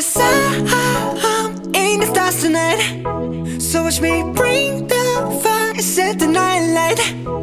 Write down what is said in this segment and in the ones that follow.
'Cause I'm in the stars tonight. So watch me bring the fire, set the night light.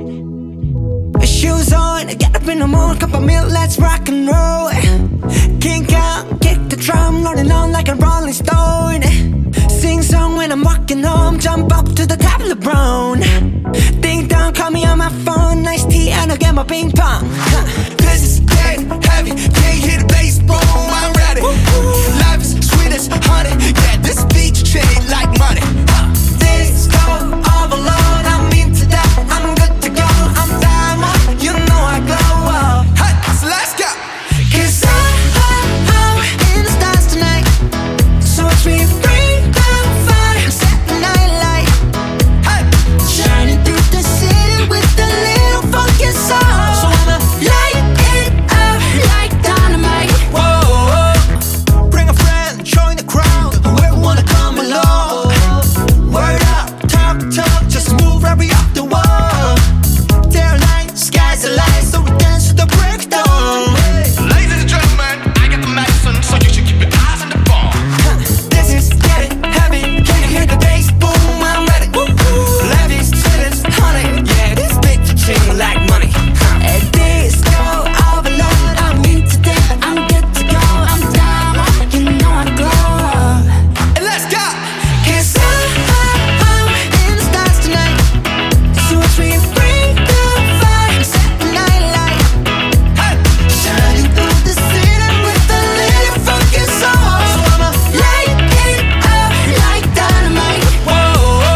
Shoes on, get up in the morning, cup of milk, let's rock and roll. Kink out, kick the drum, rolling on like a rolling stone. Sing song when I'm walking home, jump up to the top of the brown. Ding dong, call me on my phone, nice tea and I'll get my ping pong. This is getting heavy, can't hear the bass, boom, I'm ready. Life is sweet as honey, yeah, this beat chain like money. Disco overload, I'm into that, I'm good to go, I'm diamond, you know I glow up. Hey, so let's go. 'Cause I'm in the stars tonight. So watch me bring the fire, set the night light. Hey, Shining through the city with a little funky soul. So I'ma light it up like dynamite. whoa, bring a friend, join the crowd, whoever wanna come along. Word up, talk, just move right up the wall. Day or night, sky's the light, so we dance to the break of dawn. Ladies and gentlemen, I got the medicine, so you should keep your eyes on the ball. This is getting heavy. Can you hear the bass? Boom, I'm ready. Life is sweet as honey, yeah, this beat chain like money. Disco overload, I'm into that, I'm good to go, I'm down, you know I glow. And let's go. 'Cause I'm in the stars tonight. So watch me bring the fire, set the night light. Hey, Shining through the city with a little funky soul. So I'ma light it up like dynamite. whoa,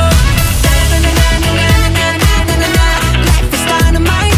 Na-na-na-na-na-na-na-na-na-na. Life is dynamite.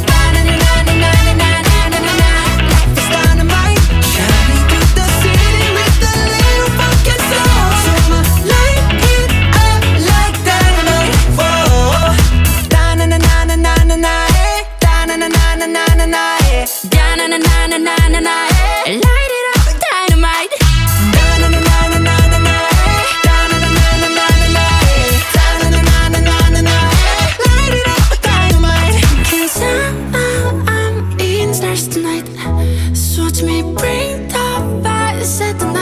Na-na-na-na-na-na-na-na-na-na. Life is dynamite. Shining through the city with a little funky soul. So I'ma light it up like dynamite. whoa. Da-na-na-na-na-na-na, eh. Da-na-na-na-na-na-na, eh. Da-na-na-na-na-na-na, eh. Light it up, dynamite. Da-na-na-na-na-na-na, eh. Da-na-na-na-na-na-na, eh. Da-na-na-na-na-na-na, eh. Light it up, dynamite. 'Cause I'm in stars tonight. So watch me bring the fire, set the